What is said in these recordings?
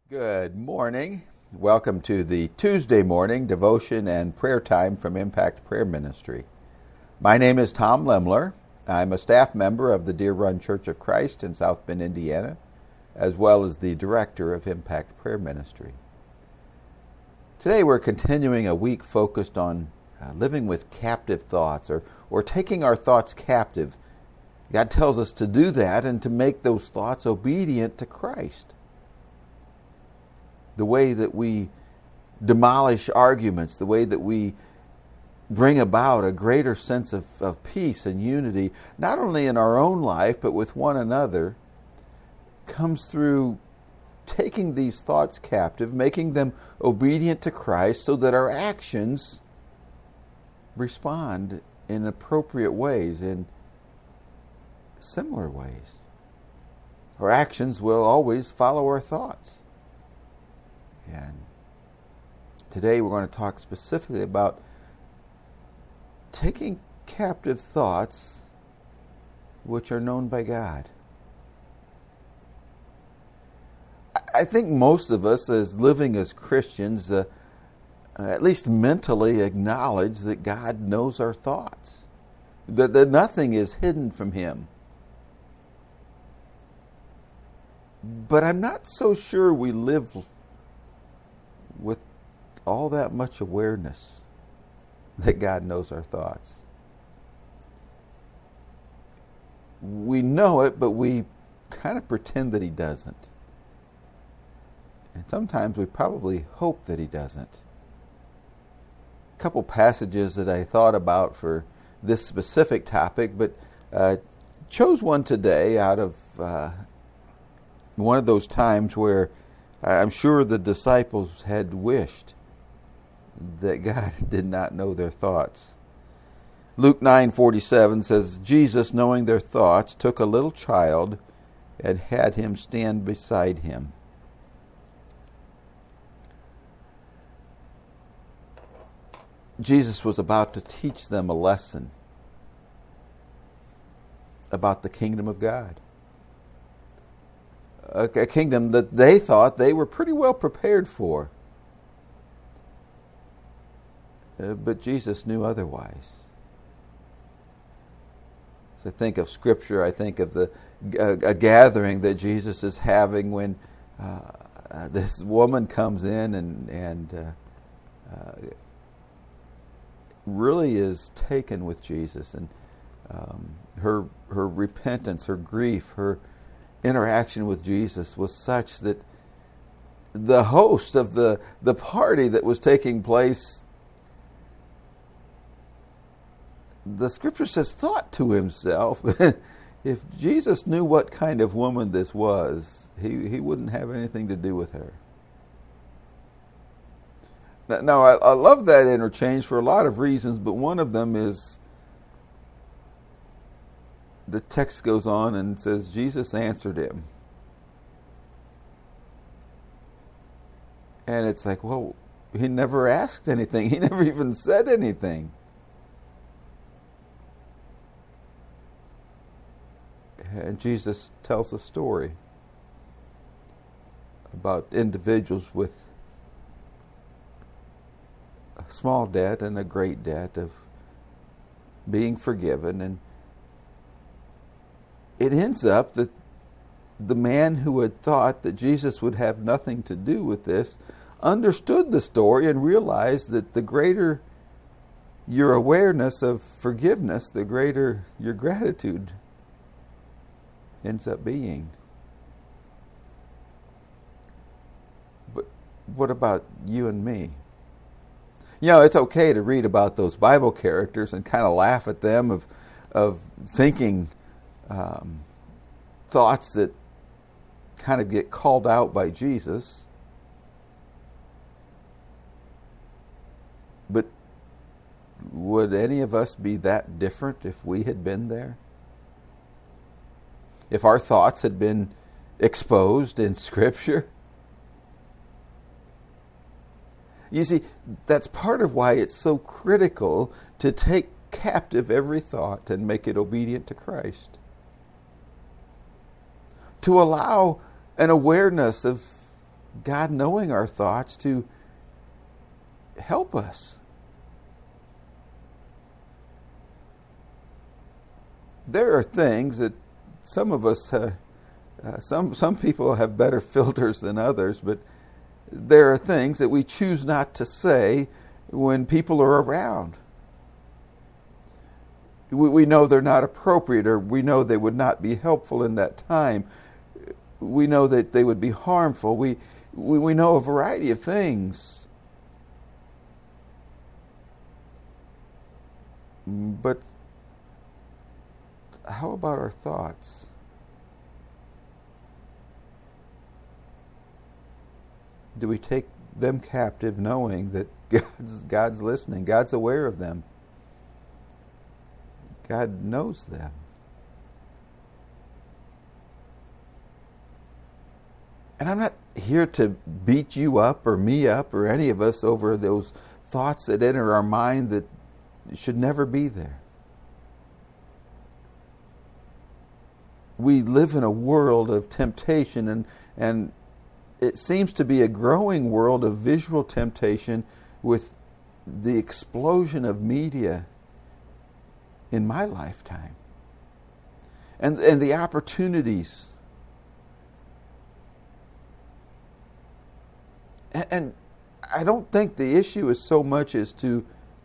Good morning. Welcome to the Tuesday morning devotion and prayer time from Impact Prayer Ministry. My name is Tom Lemler. I'm a staff member of the Deer Run Church of Christ in South Bend, Indiana, as well as the director of Impact Prayer Ministry. Today we're continuing a week focused on living with captive thoughts or taking our thoughts captive. God tells us to do that and to make those thoughts obedient to Christ. The way that we demolish arguments, the way that we bring about a greater sense of peace and unity, not only in our own life, but with one another, comes through taking these thoughts captive, making them obedient to Christ so that our actions respond in appropriate ways, in similar ways. Our actions will always follow our thoughts. And today we're going to talk specifically about taking captive thoughts which are known by God. I think most of us, as living as Christians, at least mentally acknowledge that God knows our thoughts, that nothing is hidden from Him. But I'm not so sure we live with all that much awareness that God knows our thoughts. We know it, but we kind of pretend that He doesn't. And sometimes we probably hope that He doesn't. A couple passages that I thought about for this specific topic, but chose one today out of one of those times where I'm sure the disciples had wished that God did not know their thoughts. Luke 9:47 says, Jesus, knowing their thoughts, took a little child and had him stand beside him. Jesus was about to teach them a lesson about the kingdom of God. A kingdom that they thought they were pretty well prepared for. But Jesus knew otherwise. As I think of Scripture, I think of a gathering that Jesus is having when this woman comes in and really is taken with Jesus. And her repentance, her grief, her interaction with Jesus was such that the host of the party that was taking place, the Scripture says, thought to himself, if Jesus knew what kind of woman this was, he wouldn't have anything to do with her. Now, I love that interchange for a lot of reasons, but one of them is the text goes on and says, Jesus answered him. And it's like, well, he never asked anything. He never even said anything. And Jesus tells a story about individuals with a small debt and a great debt of being forgiven. And it ends up that the man who had thought that Jesus would have nothing to do with this understood the story and realized that the greater your awareness of forgiveness, the greater your gratitude ends up being. But what about you and me? You know, it's okay to read about those Bible characters and kind of laugh at them of thinking thoughts that kind of get called out by Jesus. But would any of us be that different if we had been there? If our thoughts had been exposed in Scripture? You see, that's part of why it's so critical to take captive every thought and make it obedient to Christ. To allow an awareness of God knowing our thoughts to help us. There are things that some of us, some people have better filters than others, but there are things that we choose not to say when people are around. We know they're not appropriate, or we know they would not be helpful in that time. We know that they would be harmful. We know a variety of things. But how about our thoughts? Do we take them captive knowing that God's listening? God's aware of them. God knows them. And I'm not here to beat you up or me up or any of us over those thoughts that enter our mind that should never be there. We live in a world of temptation, and it seems to be a growing world of visual temptation with the explosion of media in my lifetime. And the opportunities. And I don't think the issue is so much as to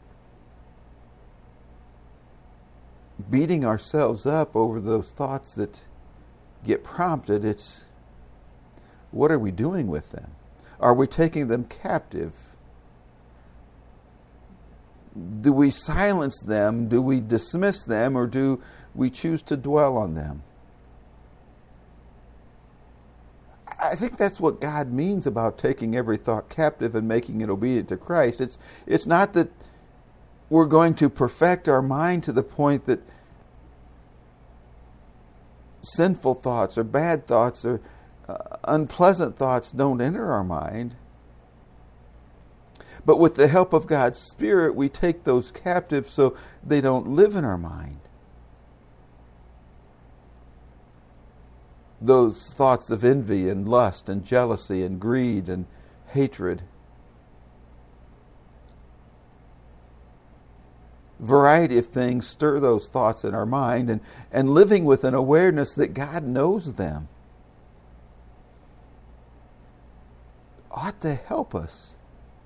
beating ourselves up over those thoughts that get prompted. It's, what are we doing with them? Are we taking them captive? Do we silence them? Do we dismiss them? Or do we choose to dwell on them? I think that's what God means about taking every thought captive and making it obedient to Christ. It's not that we're going to perfect our mind to the point that sinful thoughts or bad thoughts or unpleasant thoughts don't enter our mind. But with the help of God's Spirit, we take those captive so they don't live in our mind. Those thoughts of envy and lust and jealousy and greed and hatred. Variety of things stir those thoughts in our mind, and living with an awareness that God knows them ought to help us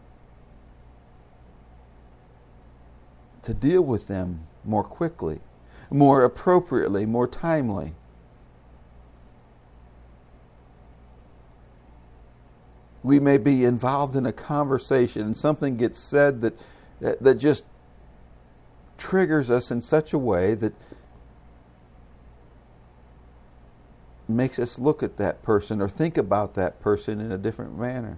to deal with them more quickly, more appropriately, more timely. We may be involved in a conversation and something gets said that just triggers us in such a way that makes us look at that person or think about that person in a different manner.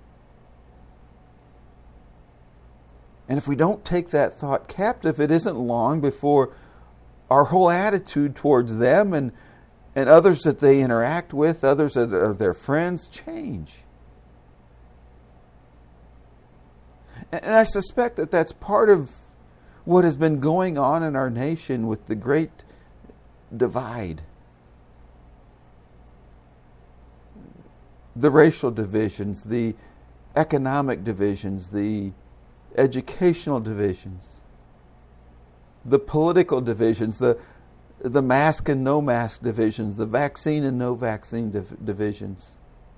And if we don't take that thought captive, it isn't long before our whole attitude towards them and others that they interact with, others that are their friends, change. And I suspect that that's part of what has been going on in our nation with the great divide. The racial divisions, the economic divisions, the educational divisions, the political divisions, the mask and no mask divisions, the vaccine and no vaccine divisions.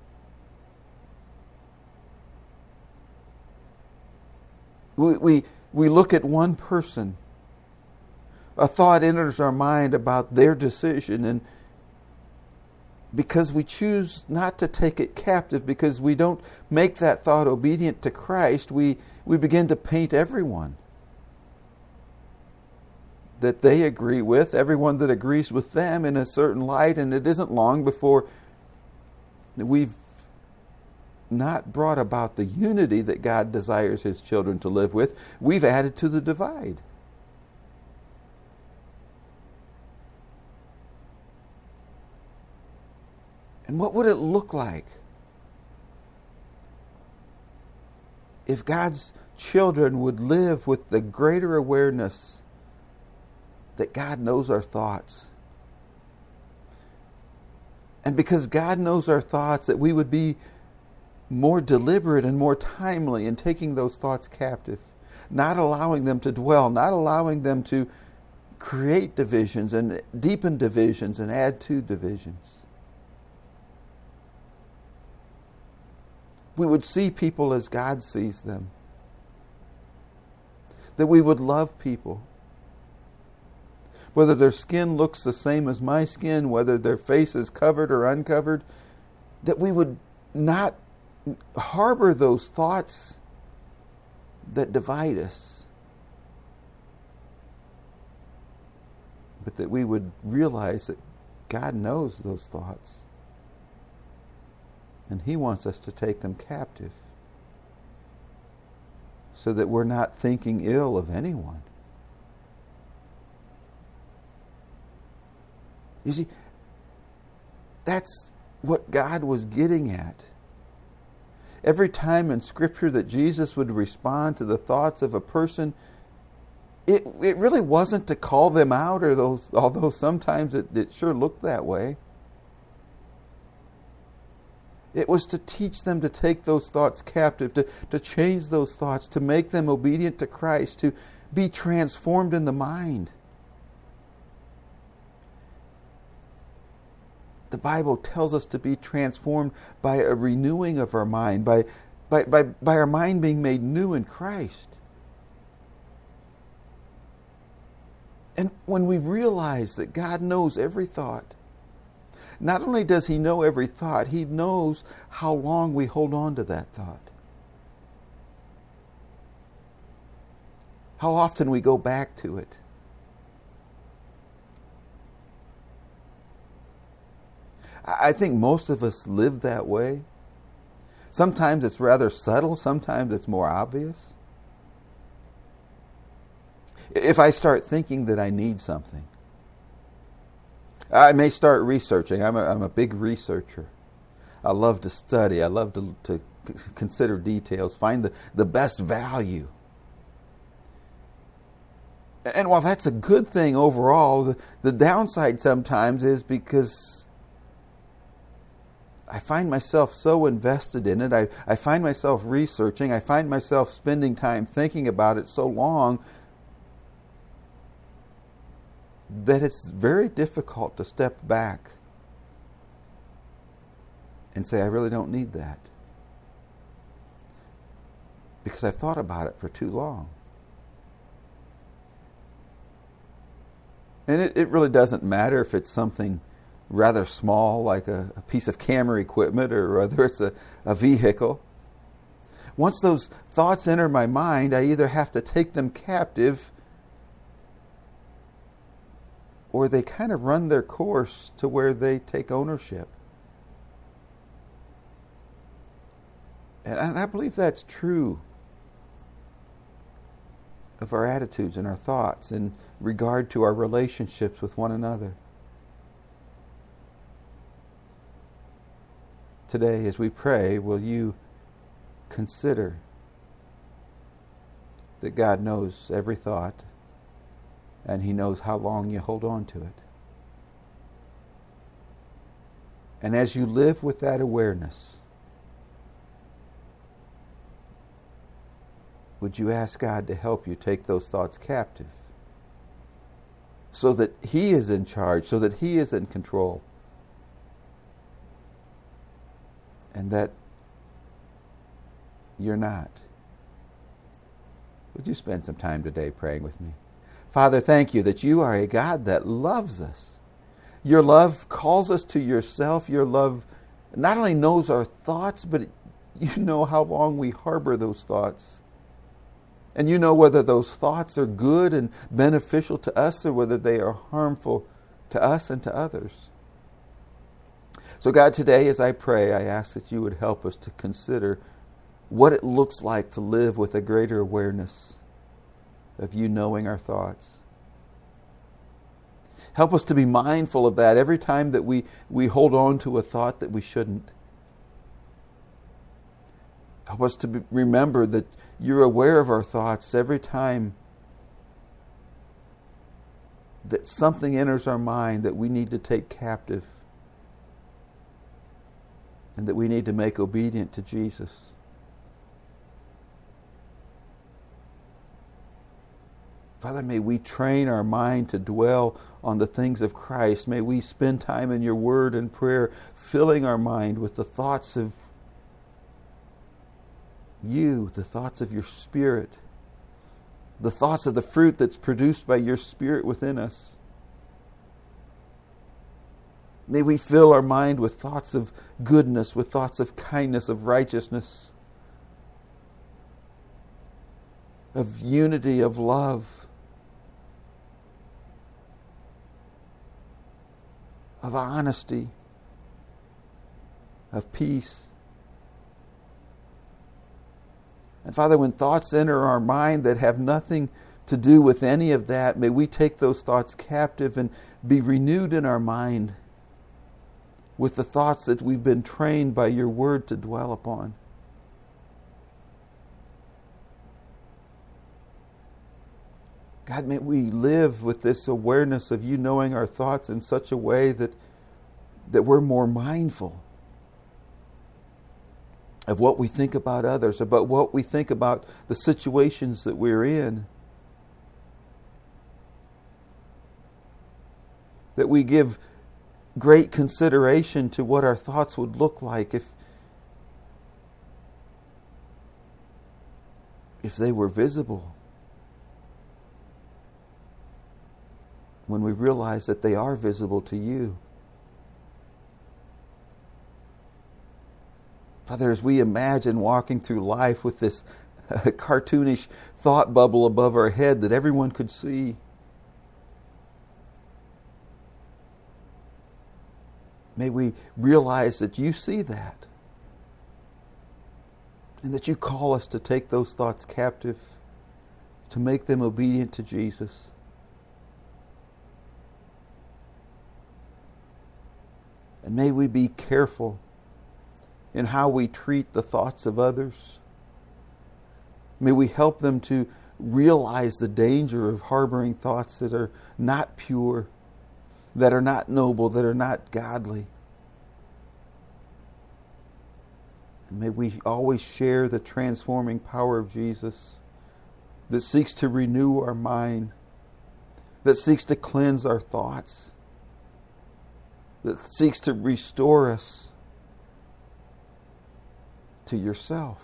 We look at one person. A thought enters our mind about their decision, and because we choose not to take it captive, because we don't make that thought obedient to Christ, we begin to paint everyone that they agree with, everyone that agrees with them, in a certain light, and it isn't long before we've not brought about the unity that God desires His children to live with. We've added to the divide. And what would it look like if God's children would live with the greater awareness that God knows our thoughts? And because God knows our thoughts, that we would be more deliberate and more timely in taking those thoughts captive, not allowing them to dwell, not allowing them to create divisions and deepen divisions and add to divisions. We would see people as God sees them. That we would love people. Whether their skin looks the same as my skin, whether their face is covered or uncovered, that we would not harbor those thoughts that divide us, but that we would realize that God knows those thoughts, and He wants us to take them captive so that we're not thinking ill of anyone. You see, that's what God was getting at. Every time in Scripture that Jesus would respond to the thoughts of a person, it really wasn't to call them out, although sometimes it sure looked that way. It was to teach them to take those thoughts captive, to change those thoughts, to make them obedient to Christ, to be transformed in the mind. The Bible tells us to be transformed by a renewing of our mind, by our mind being made new in Christ. And when we realize that God knows every thought, not only does He know every thought, He knows how long we hold on to that thought. How often we go back to it. I think most of us live that way. Sometimes it's rather subtle, sometimes it's more obvious. If I start thinking that I need something, I may start researching. I'm a big researcher. I love to study. I love to consider details, find the best value. And while that's a good thing overall, the downside sometimes is because I find myself so invested in it. I find myself researching. I find myself spending time thinking about it so long that it's very difficult to step back and say, I really don't need that, because I've thought about it for too long. And it really doesn't matter if it's something rather small, like a piece of camera equipment, or whether it's a vehicle. Once those thoughts enter my mind, I either have to take them captive, or they kind of run their course to where they take ownership. And I believe that's true of our attitudes and our thoughts in regard to our relationships with one another. Today, as we pray, will you consider that God knows every thought, and He knows how long you hold on to it. And as you live with that awareness, would you ask God to help you take those thoughts captive, so that He is in charge, so that He is in control, and that you're not? Would you spend some time today praying with me? Father, thank you that you are a God that loves us. Your love calls us to yourself. Your love not only knows our thoughts, but you know how long we harbor those thoughts. And you know whether those thoughts are good and beneficial to us, or whether they are harmful to us and to others. So God, today as I pray, I ask that you would help us to consider what it looks like to live with a greater awareness of you knowing our thoughts. Help us to be mindful of that every time that we hold on to a thought that we shouldn't. Help us to remember that you're aware of our thoughts every time that something enters our mind that we need to take captive. and that we need to make obedient to Jesus. Father, may we train our mind to dwell on the things of Christ. May we spend time in your word and prayer, filling our mind with the thoughts of you, the thoughts of your Spirit, the thoughts of the fruit that's produced by your Spirit within us. May we fill our mind with thoughts of goodness, with thoughts of kindness, of righteousness, of unity, of love, of honesty, of peace. And Father, when thoughts enter our mind that have nothing to do with any of that, may we take those thoughts captive and be renewed in our mind with the thoughts that we've been trained by your word to dwell upon. God, may we live with this awareness of you knowing our thoughts in such a way that we're more mindful of what we think about others, about what we think about the situations that we're in. That we give great consideration to what our thoughts would look like if they were visible. When we realize that they are visible to you. Father, as we imagine walking through life with this cartoonish thought bubble above our head that everyone could see, may we realize that you see that, and that you call us to take those thoughts captive, to make them obedient to Jesus. And may we be careful in how we treat the thoughts of others. May we help them to realize the danger of harboring thoughts that are not pure, that are not noble, that are not godly. And may we always share the transforming power of Jesus that seeks to renew our mind, that seeks to cleanse our thoughts, that seeks to restore us to yourself.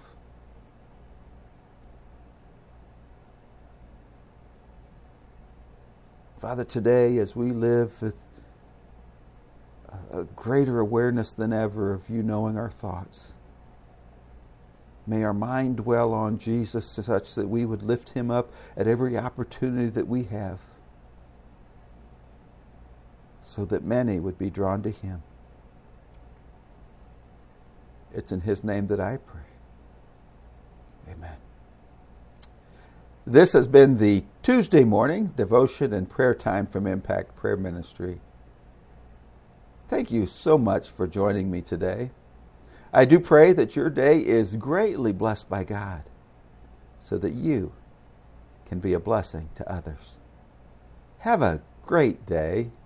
Father, today as we live with a greater awareness than ever of you knowing our thoughts, may our mind dwell on Jesus such that we would lift him up at every opportunity that we have, so that many would be drawn to him. It's in his name that I pray. Amen. This has been the Tuesday morning devotion and prayer time from Impact Prayer Ministry. Thank you so much for joining me today. I do pray that your day is greatly blessed by God, so that you can be a blessing to others. Have a great day.